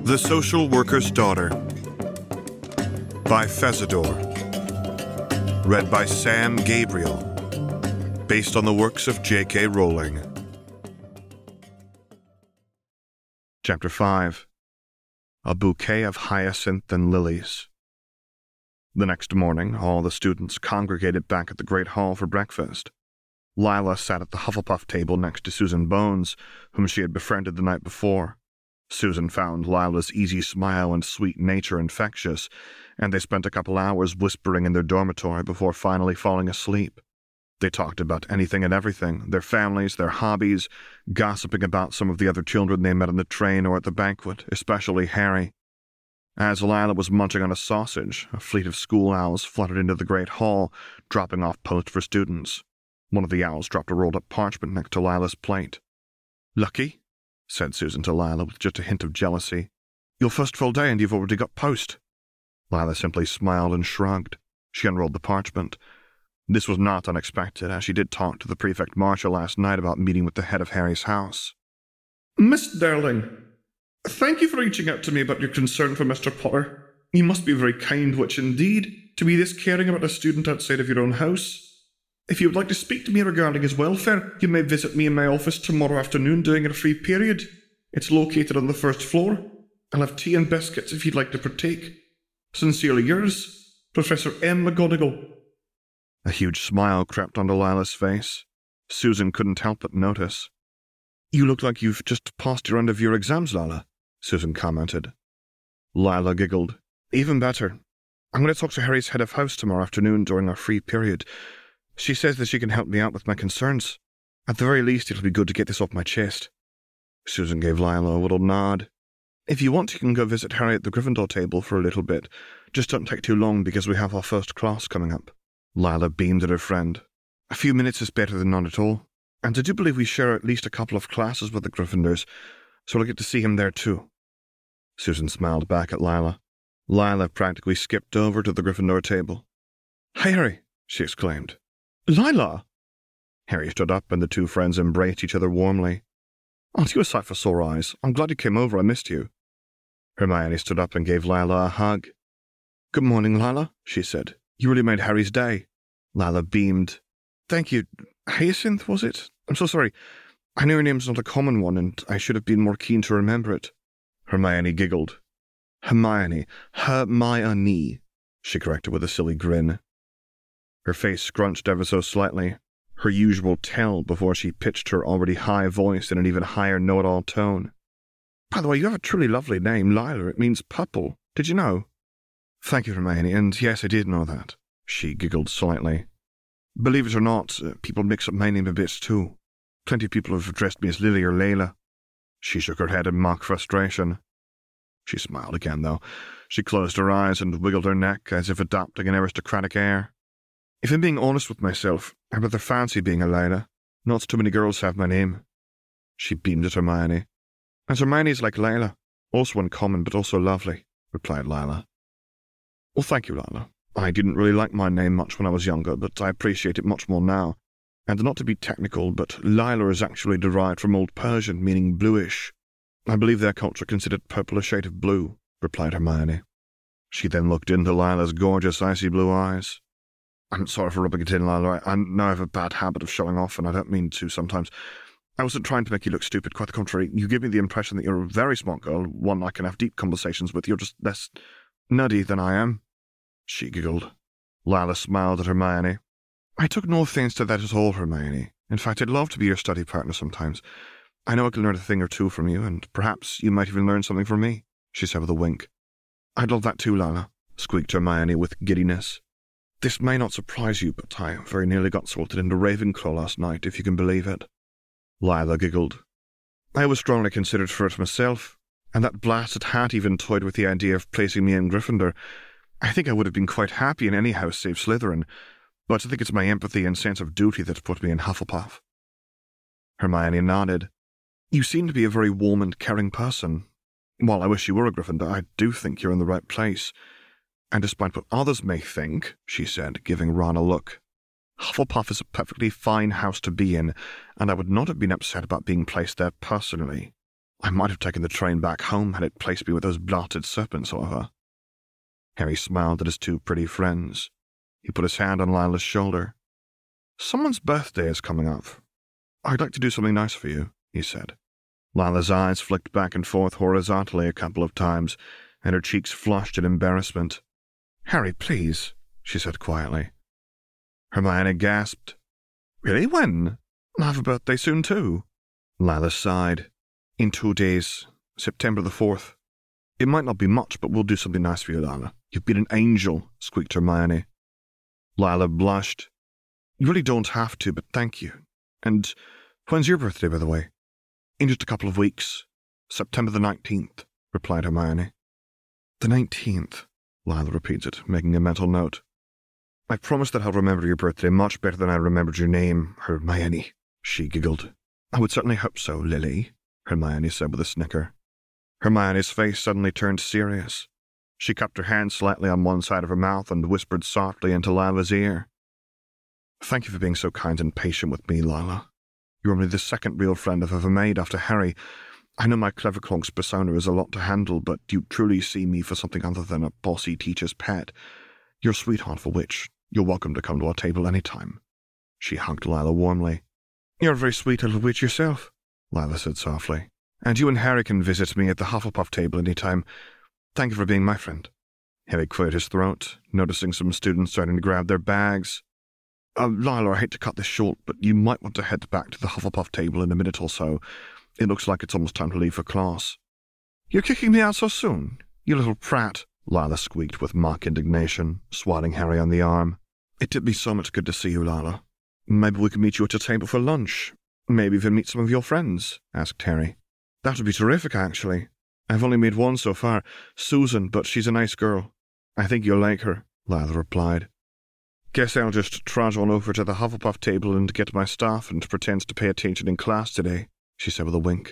The Social Worker's Daughter by Fezador. Read by Sam Gabriel. Based on the works of J.K. Rowling. Chapter 5. A Bouquet of Hyacinth and Lilies. The next morning, all the students congregated back at the Great Hall for breakfast. Lila sat at the Hufflepuff table next to Susan Bones, whom she had befriended the night before. Susan found Lila's easy smile and sweet nature infectious, and they spent a couple hours whispering in their dormitory before finally falling asleep. They talked about anything and everything, their families, their hobbies, gossiping about some of the other children they met on the train or at the banquet, especially Harry. As Lila was munching on a sausage, a fleet of school owls fluttered into the Great Hall, dropping off posts for students. One of the owls dropped a rolled-up parchment next to Lila's plate. "Lucky," said Susan to Lila with just a hint of jealousy. "Your first full day and you've already got post." Lila simply smiled and shrugged. She unrolled the parchment. This was not unexpected, as she did talk to the Prefect Marshal last night about meeting with the head of Harry's house. "Miss Darling, thank you for reaching out to me about your concern for Mr. Potter. You must be a very kind witch indeed, to be this caring about a student outside of your own house. If you would like to speak to me regarding his welfare, you may visit me in my office tomorrow afternoon during a free period. It's located on the first floor. I'll have tea and biscuits if you'd like to partake. Sincerely yours, Professor M. McGonagall." A huge smile crept onto Lila's face. Susan couldn't help but notice. "You look like you've just passed your end of your exams, Lila," Susan commented. Lila giggled. "Even better. I'm going to talk to Harry's head of house tomorrow afternoon during our free period. She says that she can help me out with my concerns. At the very least, it'll be good to get this off my chest." Susan gave Lila a little nod. "If you want, you can go visit Harry at the Gryffindor table for a little bit. Just don't take too long because we have our first class coming up." Lila beamed at her friend. "A few minutes is better than none at all. And I do believe we share at least a couple of classes with the Gryffindors, so I'll get to see him there too." Susan smiled back at Lila. Lila practically skipped over to the Gryffindor table. "Hi, Harry," she exclaimed. "Lila!" Harry stood up and the two friends embraced each other warmly. "Aren't you a sight for sore eyes? I'm glad you came over. I missed you." Hermione stood up and gave Lila a hug. "Good morning, Lila," she said. "You really made Harry's day." Lila beamed. "Thank you. Hyacinth, was it? I'm so sorry. I know your name's not a common one, and I should have been more keen to remember it." Hermione giggled. "Hermione, she corrected with a silly grin. Her face scrunched ever so slightly, her usual tell before she pitched her already high voice in an even higher know-it-all tone. "By the way, you have a truly lovely name, Lila. It means purple. Did you know?" "Thank you, Hermione, and yes, I did know that." She giggled slightly. "Believe it or not, people mix up my name a bit too. Plenty of people have addressed me as Lily or Layla." She shook her head in mock frustration. She smiled again, though. She closed her eyes and wiggled her neck as if adopting an aristocratic air. "If I'm being honest with myself, I rather fancy being a Layla. Not too many girls have my name." She beamed at Hermione. "And Hermione's like Layla, also uncommon but also lovely," replied Lila. "Well, thank you, Lila. I didn't really like my name much when I was younger, but I appreciate it much more now. And not to be technical, but Lila is actually derived from Old Persian, meaning bluish. I believe their culture considered purple a shade of blue," replied Hermione. She then looked into Lila's gorgeous icy blue eyes. "I'm sorry for rubbing it in, Lila. I know I have a bad habit of showing off, and I don't mean to sometimes. I wasn't trying to make you look stupid, quite the contrary. You give me the impression that you're a very smart girl, one I can have deep conversations with. You're just less nutty than I am." She giggled. Lila smiled at Hermione. "I took no offense to that at all, Hermione. In fact, I'd love to be your study partner sometimes. I know I can learn a thing or two from you, and perhaps you might even learn something from me," she said with a wink. "I'd love that too, Lila," squeaked Hermione with giddiness. "This may not surprise you, but I very nearly got sorted into Ravenclaw last night, if you can believe it." Lila giggled. "I was strongly considered for it myself, and that blasted hat even toyed with the idea of placing me in Gryffindor. I think I would have been quite happy in any house save Slytherin, but I think it's my empathy and sense of duty that put me in Hufflepuff." Hermione nodded. "You seem to be a very warm and caring person. While I wish you were a Gryffindor, I do think you're in the right place. And despite what others may think," she said, giving Ron a look, "Hufflepuff is a perfectly fine house to be in, and I would not have been upset about being placed there personally. I might have taken the train back home had it placed me with those blotted serpents, however. Harry smiled at his two pretty friends. He put his hand on Lila's shoulder. Someone's birthday is coming up. I'd like to do something nice for you, he said. Lila's eyes flicked back and forth horizontally a couple of times, and her cheeks flushed in embarrassment. Harry, please, she said quietly. Hermione gasped. Really? When? I have a birthday soon, too. Lila sighed. In 2 days, September the 4th. It might not be much, but we'll do something nice for you, Lila. You've been an angel, squeaked Hermione. Lila blushed. You really don't have to, but thank you. And when's your birthday, by the way? In just a couple of weeks. September the 19th, replied Hermione. The 19th, Lila repeated, making a mental note. I promise that I'll remember your birthday much better than I remembered your name, Hermione, she giggled. I would certainly hope so, Lily, Hermione said with a snicker. Hermione's face suddenly turned serious. She cupped her hand slightly on one side of her mouth and whispered softly into Lila's ear. Thank you for being so kind and patient with me, Lila. You're only the second real friend I've ever made after Harry. I know my clever clonk's persona is a lot to handle, but you truly see me for something other than a bossy teacher's pet. You're a sweetheart for which you're welcome to come to our table any time. She hugged Lila warmly. You're a very sweet little witch yourself, Lila said softly. And you and Harry can visit me at the Hufflepuff table any time. Thank you for being my friend. Harry cleared his throat, noticing some students starting to grab their bags. Lila, I hate to cut this short, but you might want to head back to the Hufflepuff table in a minute or so. It looks like it's almost time to leave for class. You're kicking me out so soon, you little prat, Lila squeaked with mock indignation, swatting Harry on the arm. It did me so much good to see you, Lila. Maybe we could meet you at your table for lunch. Maybe even meet some of your friends, asked Harry. That would be terrific, actually. I've only made one so far, Susan, but she's a nice girl. I think you'll like her, Lila replied. Guess I'll just trot on over to the Hufflepuff table and get my stuff and pretend to pay attention in class today, she said with a wink.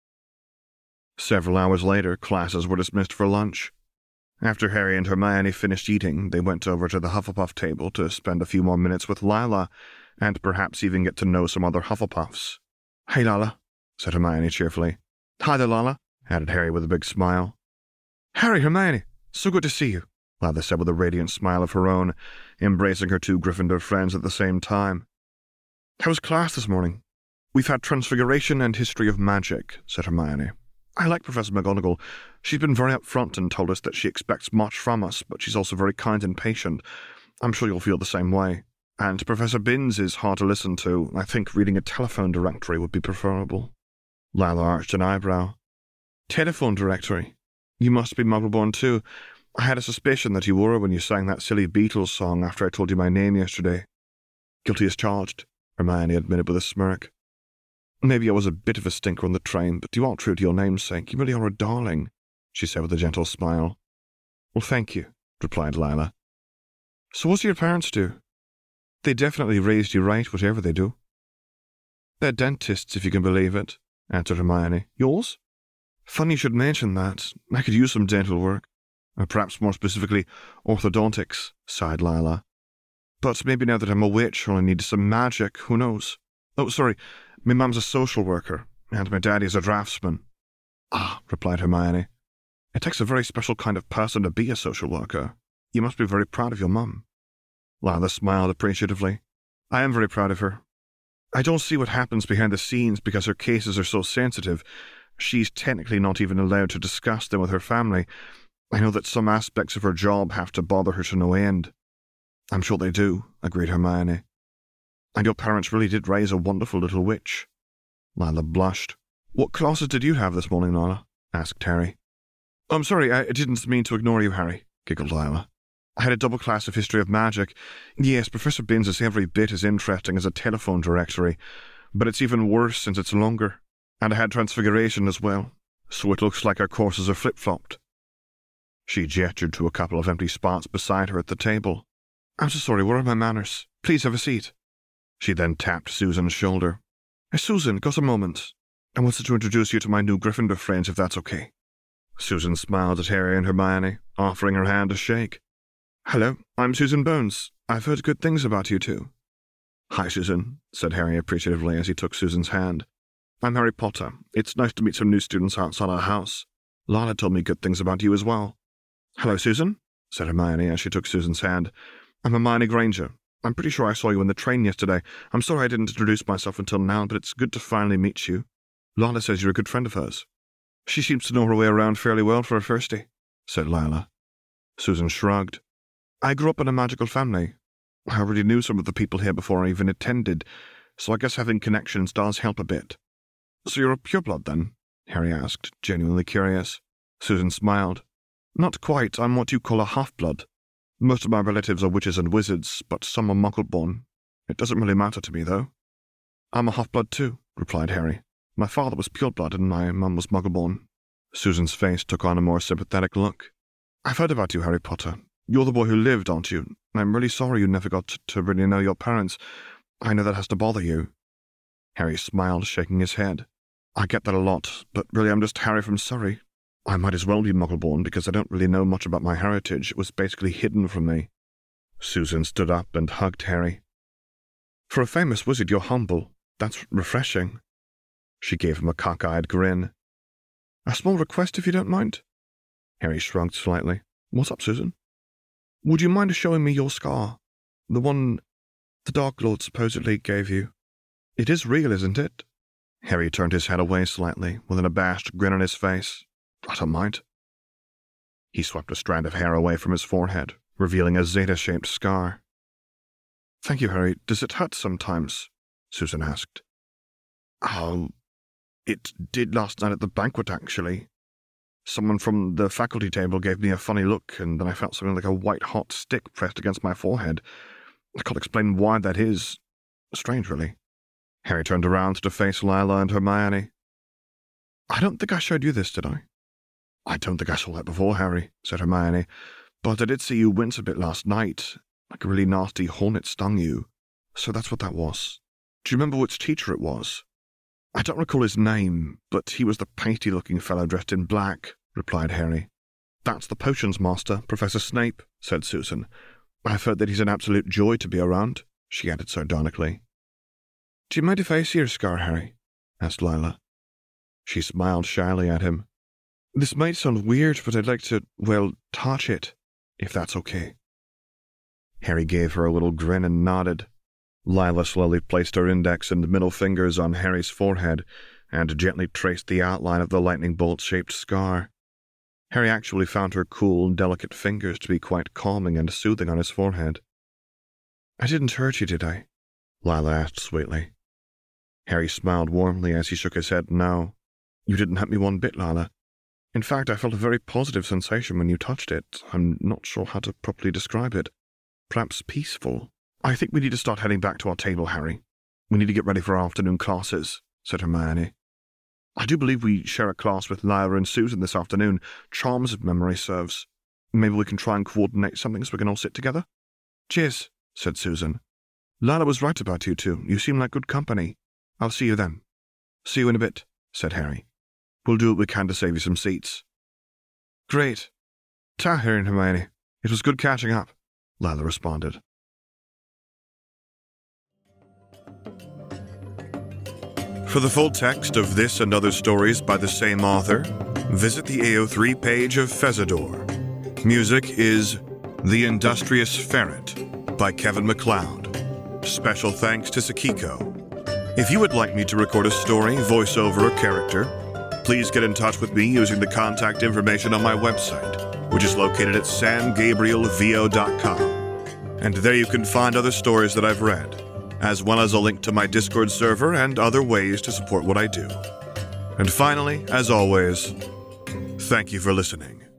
Several hours later, classes were dismissed for lunch. After Harry and Hermione finished eating, they went over to the Hufflepuff table to spend a few more minutes with Lila, and perhaps even get to know some other Hufflepuffs. Hey, Lila, said Hermione cheerfully. Hi there, Lila, added Harry with a big smile. Harry, Hermione, so good to see you, Lila said with a radiant smile of her own, embracing her two Gryffindor friends at the same time. How was class this morning? We've had Transfiguration and History of Magic, said Hermione. I like Professor McGonagall. She's been very upfront and told us that she expects much from us, but she's also very kind and patient. I'm sure you'll feel the same way. And Professor Binns is hard to listen to. I think reading a telephone directory would be preferable. Lila arched an eyebrow. Telephone directory? You must be Muggleborn too. I had a suspicion that you were when you sang that silly Beatles song after I told you my name yesterday. Guilty as charged, Hermione admitted with a smirk. Maybe I was a bit of a stinker on the train, but you are true to your namesake. You really are a darling, she said with a gentle smile. Well, thank you, replied Lila. So what do your parents do? They definitely raised you right, whatever they do. They're dentists, if you can believe it, answered Hermione. Yours? Funny you should mention that. I could use some dental work. Or perhaps more specifically, orthodontics, sighed Lila. But maybe now that I'm a witch or I need some magic, who knows? Oh, sorry, my mum's a social worker, and my daddy is a draftsman. Ah, replied Hermione. It takes a very special kind of person to be a social worker. You must be very proud of your mum. Lila smiled appreciatively. I am very proud of her. I don't see what happens behind the scenes because her cases are so sensitive. She's technically not even allowed to discuss them with her family. I know that some aspects of her job have to bother her to no end. I'm sure they do, agreed Hermione. And your parents really did raise a wonderful little witch. Lila blushed. What classes did you have this morning, Lila? Asked Harry. I'm sorry, I didn't mean to ignore you, Harry, giggled Lila. I had a double class of History of Magic. Yes, Professor Binns is every bit as interesting as a telephone directory, but it's even worse since it's longer. And I had Transfiguration as well, so it looks like our courses are flip-flopped. She gestured to a couple of empty spots beside her at the table. I'm so sorry, where are my manners? Please have a seat. She then tapped Susan's shoulder. Susan, got a moment. I wanted to introduce you to my new Gryffindor friends, if that's okay. Susan smiled at Harry and Hermione, offering her hand to shake. Hello, I'm Susan Bones. I've heard good things about you two. Hi, Susan, said Harry appreciatively as he took Susan's hand. I'm Harry Potter. It's nice to meet some new students outside our house. Lila told me good things about you as well. Hello, Susan, said Hermione as she took Susan's hand. I'm Hermione Granger. I'm pretty sure I saw you in the train yesterday. I'm sorry I didn't introduce myself until now, but it's good to finally meet you. Lila says you're a good friend of hers. She seems to know her way around fairly well for a firstie, said Lila. Susan shrugged. I grew up in a magical family. I already knew some of the people here before I even attended, so I guess having connections does help a bit. So you're a pureblood, then? Harry asked, genuinely curious. Susan smiled. Not quite. I'm what you call a half-blood. Most of my relatives are witches and wizards, but some are muggle-born. It doesn't really matter to me, though. I'm a half-blood too, replied Harry. My father was pureblood and my mum was muggle-born. Susan's face took on a more sympathetic look. I've heard about you, Harry Potter. You're the boy who lived, aren't you? I'm really sorry you never got to really know your parents. I know that has to bother you. Harry smiled, shaking his head. I get that a lot, but really I'm just Harry from Surrey. I might as well be muggle-born because I don't really know much about my heritage. It was basically hidden from me. Susan stood up and hugged Harry. For a famous wizard, you're humble. That's refreshing. She gave him a cockeyed grin. A small request, if you don't mind? Harry shrugged slightly. What's up, Susan? Would you mind showing me your scar? The one the Dark Lord supposedly gave you. It is real, isn't it? Harry turned his head away slightly, with an abashed grin on his face. I don't mind. He swept a strand of hair away from his forehead, revealing a zeta-shaped scar. Thank you, Harry. Does it hurt sometimes? Susan asked. It did last night at the banquet, actually. Someone from the faculty table gave me a funny look, and then I felt something like a white-hot stick pressed against my forehead. I can't explain why that is. Strange, really. Harry turned around to face Lila and Hermione. I don't think I showed you this, did I? I don't think I saw that before, Harry, said Hermione, but I did see you wince a bit last night, like a really nasty hornet stung you. So that's what that was. Do you remember which teacher it was? I don't recall his name, but he was the pasty-looking fellow dressed in black, replied Harry. That's the potions master, Professor Snape, said Susan. I've heard that he's an absolute joy to be around, she added sardonically. Do you mind if I see your scar, Harry? Asked Lila. She smiled shyly at him. This might sound weird, but I'd like to, touch it, if that's okay. Harry gave her a little grin and nodded. Lila slowly placed her index and middle fingers on Harry's forehead and gently traced the outline of the lightning bolt-shaped scar. Harry actually found her cool, delicate fingers to be quite calming and soothing on his forehead. I didn't hurt you, did I? Lila asked sweetly. Harry smiled warmly as he shook his head no. You didn't hurt me one bit, Lila. In fact, I felt a very positive sensation when you touched it. I'm not sure how to properly describe it. Perhaps peaceful. I think we need to start heading back to our table, Harry. We need to get ready for our afternoon classes, said Hermione. I do believe we share a class with Lila and Susan this afternoon, charms if memory serves. Maybe we can try and coordinate something so we can all sit together? Cheers, said Susan. Lila was right about you two. You seem like good company. I'll see you then. See you in a bit, said Harry. We'll do what we can to save you some seats. Great. Ta, Harry and Hermione. It was good catching up, Lila responded. For the full text of this and other stories by the same author, visit the AO3 page of Fezador. Music is The Industrious Ferret by Kevin MacLeod. Special thanks to Sakiko. If you would like me to record a story, voiceover, or character, please get in touch with me using the contact information on my website, which is located at samgabrielvo.com. And there you can find other stories that I've read, as well as a link to my Discord server and other ways to support what I do. And finally, as always, thank you for listening.